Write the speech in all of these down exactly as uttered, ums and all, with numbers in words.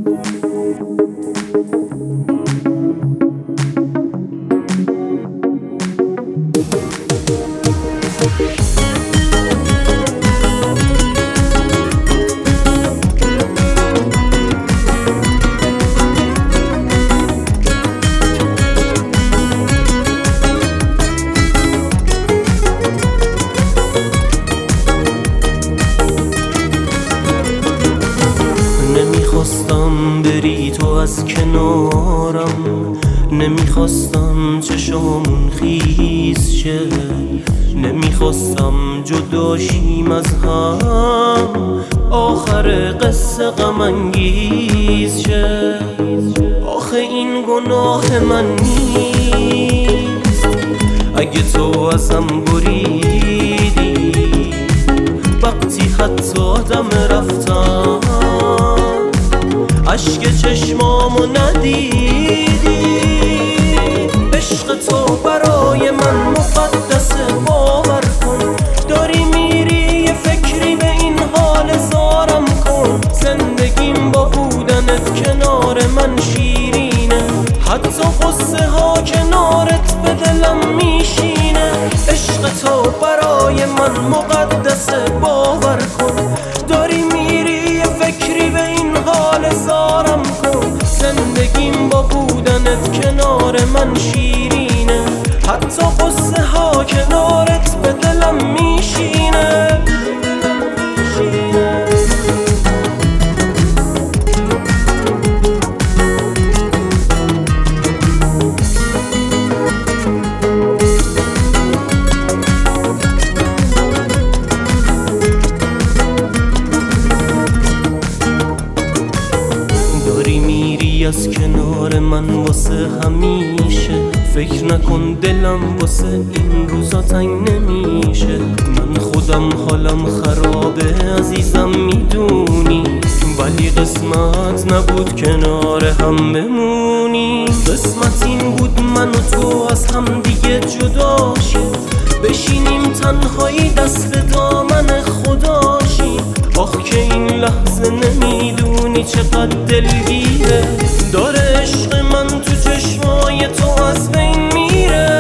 نمیخواستم بری تو از کنارم، نمیخواستم چشامون خیس شه، نمیخواستم جداشیم از هم، آخر قصه غم انگیز شه. آخه این گناه من نیست اگه تو ازم بریدی، وقتی حتی دم رفتم عشق چشمامو ندیدی. عشق تو برای من مقدسه، باور کن داری میری یه فکری به این حال زارم کن. زندگیم با بودنت کنار من شیرینه، حتی قصه ها کنارت به دلم میشینه. عشق تو برای من مقدسه، باور کن داری میری یه فکری به این حال زارم کن. زندگیم با بودنت کنار من شیرینه، حتی قصه ها کنارت به دلم میشینه. داری میری از کنار من واسه همیشه، فکر نکن دلم واسه این روزا تنگ نمیشه. من خودم حالم خرابه عزیزم میدونی، ولی قسمت نبود کنار هم بمونی. قسمت این بود من و تو از هم دیگه جدا شیم، بشینیم تنهایی دست دامن خدا شیم. آخ که این لحظه نمیدونی چقدر دلگیره، داره عشق من تو چشمای تو از بین میره.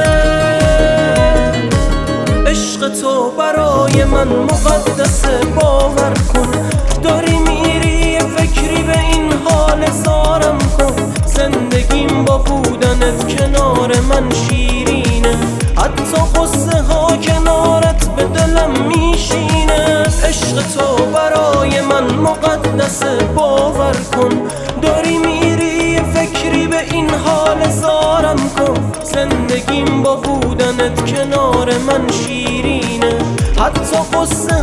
عشق تو برای من مقدسه، باور کن داری میری یه فکری به این حال زارم کن. زندگیم با بودنت کنار من شیرینه، حتی قصه ها کنارت به دلم میشینه. عشق تو برای من مقدسه، باور کن داری میری یه فکری به این حال زارم کن. زندگیم با بودنت کنار من شیرینه، حتی قصه